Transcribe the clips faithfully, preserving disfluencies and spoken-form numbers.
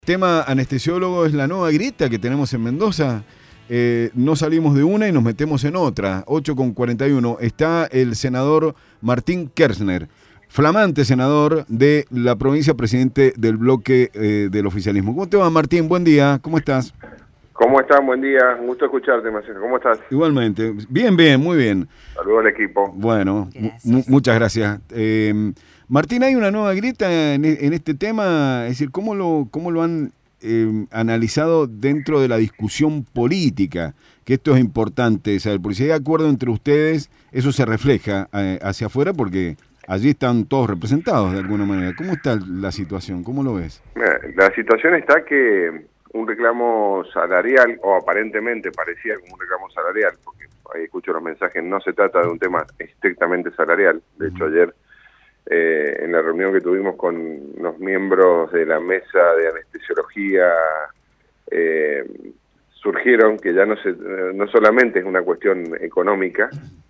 Tema anestesiólogo es la nueva grieta que tenemos en Mendoza. Eh, no salimos de una y nos metemos en otra. ocho con cuarenta y uno. Está el senador Martín Kertzner, flamante senador de la provincia, presidente del bloque eh, del oficialismo. ¿Cómo te va, Martín? Buen día. ¿Cómo estás? ¿Cómo están? Buen día. Un gusto escucharte, Marcelo. ¿Cómo estás? Igualmente. Bien, bien, muy bien. Saludos al equipo. Bueno, muchas gracias. Eh, Martín, ¿hay una nueva grieta en, en este tema? Es decir, ¿cómo lo, cómo lo han eh, analizado dentro de la discusión política? Que esto es importante saber, porque si hay acuerdo entre ustedes, eso se refleja eh, hacia afuera porque allí están todos representados de alguna manera. ¿Cómo está la situación? ¿Cómo lo ves? La situación está que un reclamo salarial, o aparentemente parecía como un reclamo salarial, porque ahí escucho los mensajes, no se trata de un tema estrictamente salarial. De hecho, ayer eh, en la reunión que tuvimos con los miembros de la mesa de anestesiología, eh, surgieron que ya no, se, no solamente es una cuestión económica,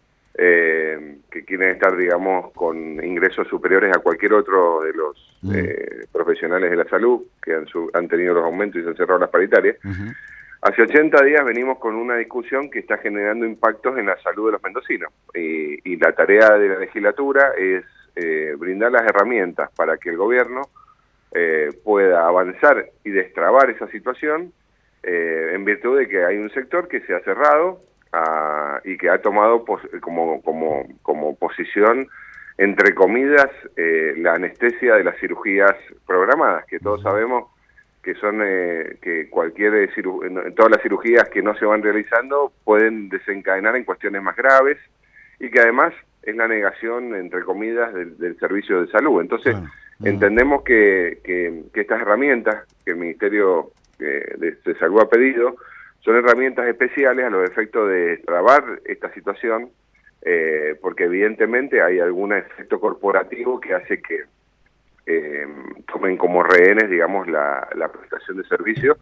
eh, que quieren estar, digamos, con ingresos superiores a cualquier otro de los mm. eh, profesionales de la salud, que han, su, han tenido los aumentos y se han cerrado las paritarias. Uh-huh. Hace ochenta días venimos con una discusión que está generando impactos en la salud de los mendocinos, y, y la tarea de la legislatura es eh, brindar las herramientas para que el gobierno eh, pueda avanzar y destrabar esa situación, eh, en virtud de que hay un sector que se ha cerrado a, y que ha tomado pos, como, como, como posición, entre comillas, eh, la anestesia de las cirugías programadas, que todos sabemos que son eh, que cualquier ciru todas las cirugías que no se van realizando pueden desencadenar en cuestiones más graves, y que además es la negación, entre comillas, del, del servicio de salud. Entonces, ah, ah. entendemos que, que, que estas herramientas que el Ministerio eh, de, de Salud ha pedido son herramientas especiales a los efectos de trabar esta situación, eh, porque evidentemente hay algún efecto corporativo que hace que eh, tomen como rehenes, digamos, la, la prestación de servicio,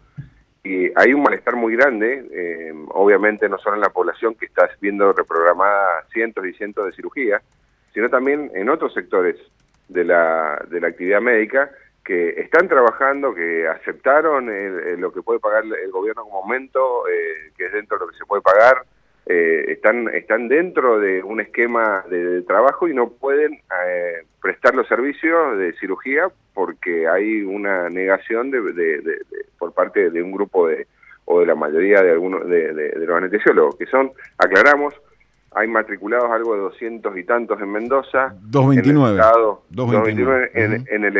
y hay un malestar muy grande, eh, obviamente no solo en la población que está viendo reprogramadas cientos y cientos de cirugías, sino también en otros sectores de la, de la actividad médica, que están trabajando, que aceptaron el, el, lo que puede pagar el gobierno como aumento, eh, que es dentro de lo que se puede pagar, eh, están están dentro de un esquema de, de trabajo y no pueden eh, prestar los servicios de cirugía porque hay una negación de, de, de, de, por parte de un grupo de o de la mayoría de algunos de, de, de los anestesiólogos, que son, aclaramos, hay matriculados algo de doscientos y tantos en Mendoza. doscientos veintinueve. En el estado, doscientos veintinueve. En, uh-huh. en el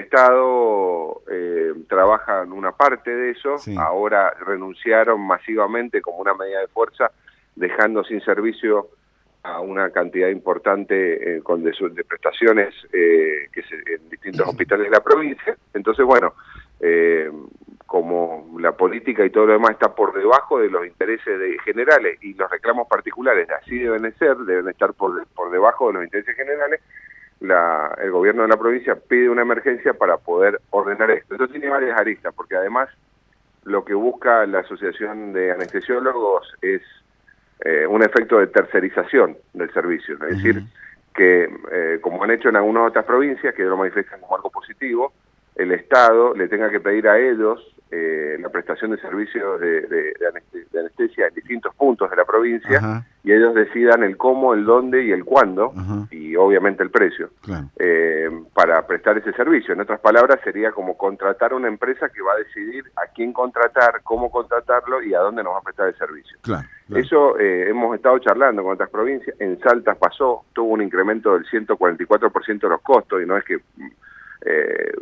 estado eh, trabajan una parte de eso, sí. Ahora renunciaron masivamente como una medida de fuerza, dejando sin servicio a una cantidad importante eh, con de, de prestaciones eh, que se, en distintos hospitales de la provincia. Entonces, bueno, eh, como la política y todo lo demás está por debajo de los intereses de, generales, y los reclamos particulares así deben ser, deben estar por, por debajo de los intereses generales, la, el gobierno de la provincia pide una emergencia para poder ordenar esto. Esto tiene varias aristas, porque además lo que busca la Asociación de Anestesiólogos es eh, un efecto de tercerización del servicio, es uh-huh. decir, que eh, como han hecho en algunas otras provincias, que lo manifiestan como algo positivo, el Estado le tenga que pedir a ellos eh, la prestación de servicios de, de, de, anestesia, de anestesia en distintos puntos de la provincia, uh-huh. y ellos decidan el cómo, el dónde y el cuándo, uh-huh. y obviamente el precio, claro. eh, para prestar ese servicio. En otras palabras, sería como contratar una empresa que va a decidir a quién contratar, cómo contratarlo y a dónde nos va a prestar el servicio. Claro, claro. Eso eh, hemos estado charlando con otras provincias. En Salta pasó, tuvo un incremento del ciento cuarenta y cuatro por ciento de los costos, y no es que Eh,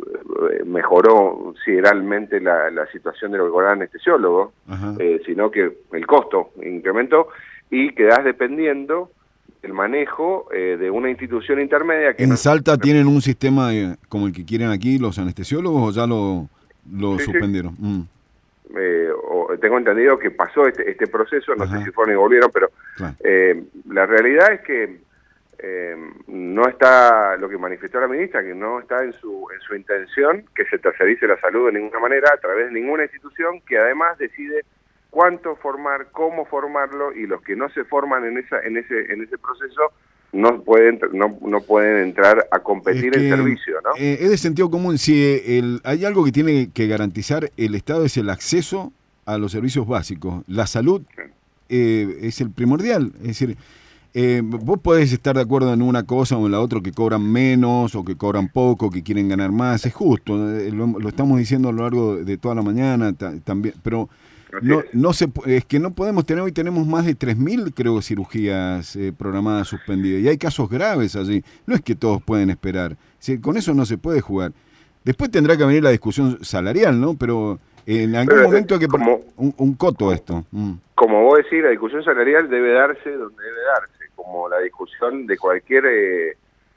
mejoró sideralmente la, la situación de los anestesiólogos, eh, sino que el costo incrementó, y quedás dependiendo del manejo eh, de una institución intermedia. Que ¿En no... Salta tienen un sistema eh, como el que quieren aquí los anestesiólogos, o ya lo, lo sí, suspendieron? Sí. Mm. Eh, o, tengo entendido que pasó este, este proceso, no Ajá. sé si fueron y volvieron, pero claro. eh, la realidad es que Eh, no está, lo que manifestó la ministra, que no está en su en su intención que se tercerice la salud de ninguna manera, a través de ninguna institución, que además decide cuánto formar, cómo formarlo, y los que no se forman en esa en ese en ese proceso no pueden no, no pueden entrar a competir es que, en servicio, ¿no? Eh, es de sentido común. Si el, hay algo que tiene que garantizar el Estado es el acceso a los servicios básicos. La salud eh, es el primordial. Es decir, eh, vos podés estar de acuerdo en una cosa o en la otra, que cobran menos o que cobran poco, que quieren ganar más. Es justo. Eh, lo, lo estamos diciendo a lo largo de toda la mañana también, pero no, no se, es que no podemos tener, hoy tenemos más de tres mil, creo, cirugías eh, programadas suspendidas, y hay casos graves allí. No es que todos pueden esperar. Sí, con eso no se puede jugar. Después tendrá que venir la discusión salarial, ¿no? Pero en algún Pero, momento hay que poner un, un coto a esto. Mm. Como vos decís, la discusión salarial debe darse donde debe darse, como la discusión de cualquier eh,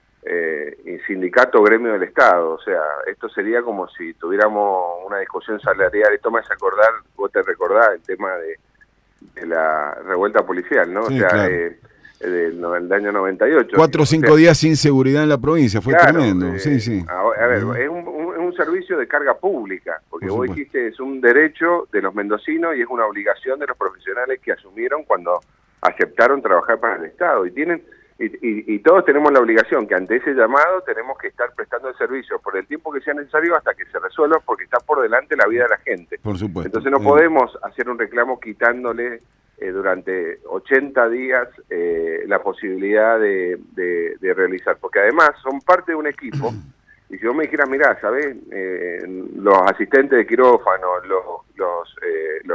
eh, sindicato o gremio del Estado. O sea, esto sería como si tuviéramos una discusión salarial. Esto me hace acordar, vos te recordás el tema de, de la revuelta policial, ¿no? Sí, o sea, claro. eh, del, del año noventa y ocho. Cuatro o cinco o sea, días sin seguridad en la provincia, fue claro, tremendo. Eh, sí, sí. A, a ver, uh-huh. es un, un, un servicio de carga pública, porque Por vos supuesto. dijiste es un derecho de los mendocinos y es una obligación de los profesionales que asumieron cuando aceptaron trabajar para el Estado. Y tienen y, y, y todos tenemos la obligación que ante ese llamado tenemos que estar prestando el servicio por el tiempo que sea necesario hasta que se resuelva, porque está por delante la vida de la gente. Por supuesto. Entonces no eh. podemos hacer un reclamo quitándole eh, durante ochenta días eh, la posibilidad de, de, de realizar, porque además son parte de un equipo. Y si vos me dijeras, mirá, ¿sabés? Eh, los asistentes de quirófano, los, los, eh, los,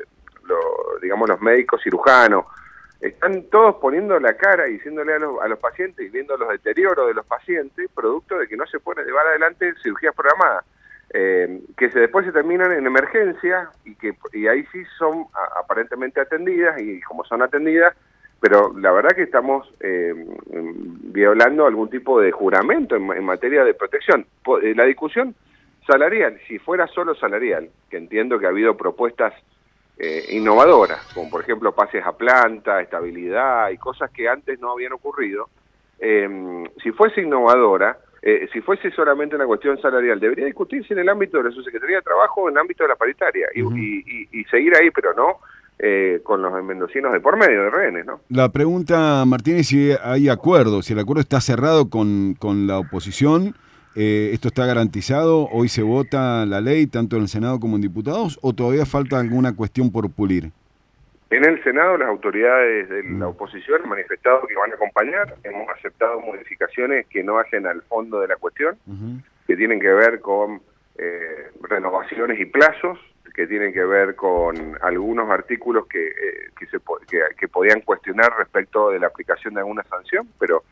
los, digamos, los médicos cirujanos, están todos poniendo la cara y diciéndole a los, a los pacientes y viendo los deterioros de los pacientes, producto de que no se puede llevar adelante cirugías programadas, eh, que se después se terminan en emergencia y que y ahí sí son a, aparentemente atendidas, y como son atendidas, pero la verdad que estamos eh, violando algún tipo de juramento en, en materia de protección. La discusión salarial, si fuera solo salarial, que entiendo que ha habido propuestas eh, innovadoras, como por ejemplo pases a planta, estabilidad y cosas que antes no habían ocurrido, eh, si fuese innovadora, eh, si fuese solamente una cuestión salarial, debería discutirse en el ámbito de la Subsecretaría de Trabajo o en el ámbito de la paritaria, y, uh-huh. y, y, y seguir ahí, pero no Eh, con los mendocinos de por medio, de rehenes, ¿no? La pregunta, Martínez, si hay acuerdo, si el acuerdo está cerrado con, con la oposición, eh, ¿esto está garantizado? ¿Hoy se vota la ley, tanto en el Senado como en diputados, o todavía falta alguna cuestión por pulir? En el Senado las autoridades de la oposición han manifestado que van a acompañar, hemos aceptado modificaciones que no hacen al fondo de la cuestión, uh-huh. que tienen que ver con eh, renovaciones y plazos, que tienen que ver con algunos artículos que, eh, que, se, que, que podían cuestionar respecto de la aplicación de alguna sanción, pero...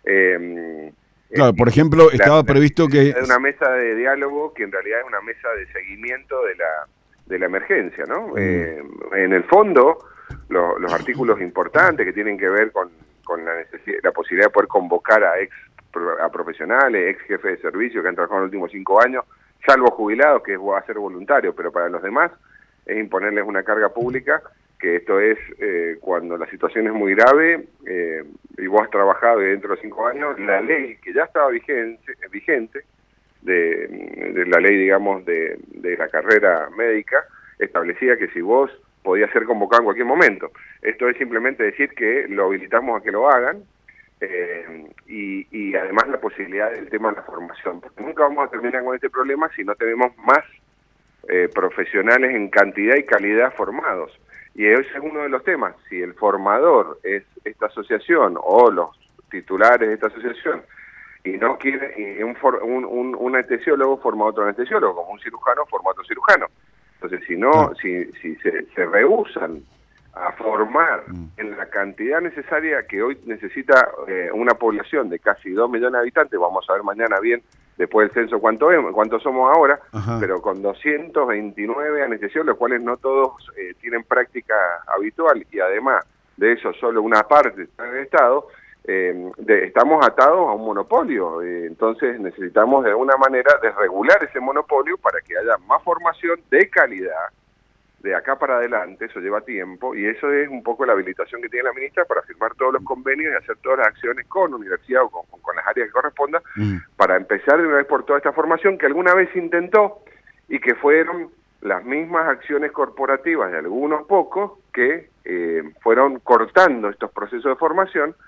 Eh, claro, eh, por ejemplo, la, estaba previsto que... Es una mesa de diálogo que en realidad es una mesa de seguimiento de la, de la emergencia, ¿no? Mm. Eh, en el fondo, lo, los artículos importantes que tienen que ver con, con la, la posibilidad de poder convocar a ex a profesionales, ex jefes de servicio que han trabajado en los últimos cinco años, salvo jubilados, que va a ser voluntario, pero para los demás es imponerles una carga pública, que esto es eh, cuando la situación es muy grave eh, y vos has trabajado dentro de cinco años, la ley que ya estaba vigente, vigente de, de la ley, digamos, de, de la carrera médica, establecía que si vos podías ser convocado en cualquier momento. Esto es simplemente decir que lo habilitamos a que lo hagan, Eh, y, y además la posibilidad del tema de la formación, porque nunca vamos a terminar con este problema si no tenemos más eh, profesionales en cantidad y calidad formados, y ese es uno de los temas. Si el formador es esta asociación o los titulares de esta asociación y no quiere, y un, un, un, un anestesiólogo forma otro anestesiólogo, como un cirujano forma otro cirujano, entonces si no, ah. si, si se, se rehusan a formar en la cantidad necesaria que hoy necesita eh, una población de casi dos millones de habitantes, vamos a ver mañana bien, después del censo, cuánto es, cuántos somos ahora, Ajá. pero con doscientos veintinueve anestesiólogos, los cuales no todos eh, tienen práctica habitual, y además de eso solo una parte está en el Estado, eh, de, estamos atados a un monopolio, eh, entonces necesitamos de alguna manera desregular ese monopolio para que haya más formación de calidad, de acá para adelante. Eso lleva tiempo, y eso es un poco la habilitación que tiene la ministra para firmar todos los convenios y hacer todas las acciones con universidad o con, con las áreas que correspondan, mm. para empezar de una vez por toda esta formación que alguna vez se intentó y que fueron las mismas acciones corporativas de algunos pocos que eh, fueron cortando estos procesos de formación,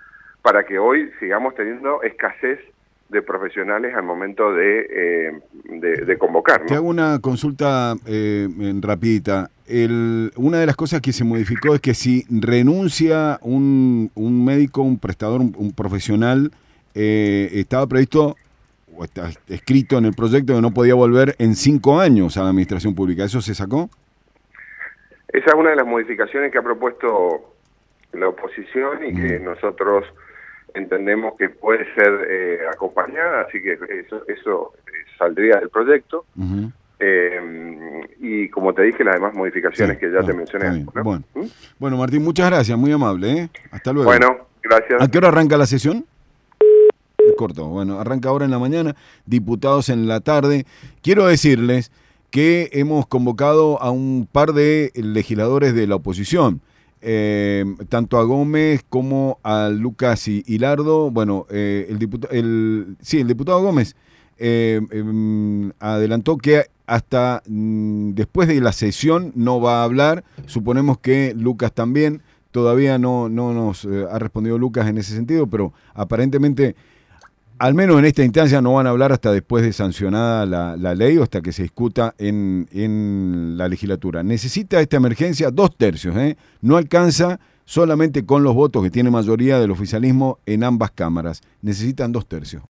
para que hoy sigamos teniendo escasez de profesionales al momento de, eh, de, de convocar, ¿no? Te hago una consulta eh, rapidita. El, una de las cosas que se modificó es que si renuncia un, un médico, un prestador, un, un profesional, eh, estaba previsto o está escrito en el proyecto que no podía volver en cinco años a la administración pública. ¿Eso se sacó? Esa es una de las modificaciones que ha propuesto la oposición y que nosotros entendemos que puede ser eh, acompañada, así que eso, eso saldría del proyecto. Uh-huh. eh, y como te dije, las demás modificaciones sí, que ya no, te mencioné. ¿No? Bueno. ¿Mm? Bueno, Martín, muchas gracias, muy amable. ¿eh? Hasta luego. Bueno, gracias. ¿A qué hora arranca la sesión? Corto, bueno, arranca ahora en la mañana, diputados en la tarde. Quiero decirles que hemos convocado a un par de legisladores de la oposición. Eh, tanto a Gómez como a Lucas y Hilardo. Bueno, eh, el diputado, el, sí, el diputado Gómez eh, eh, adelantó que hasta mm, después de la sesión no va a hablar. Suponemos que Lucas también. Todavía no, no nos eh, ha respondido Lucas en ese sentido, pero aparentemente, al menos en esta instancia, no van a hablar hasta después de sancionada la, la ley o hasta que se discuta en, en la legislatura. Necesita esta emergencia dos tercios, ¿eh? No alcanza solamente con los votos que tiene mayoría del oficialismo en ambas cámaras. Necesitan dos tercios.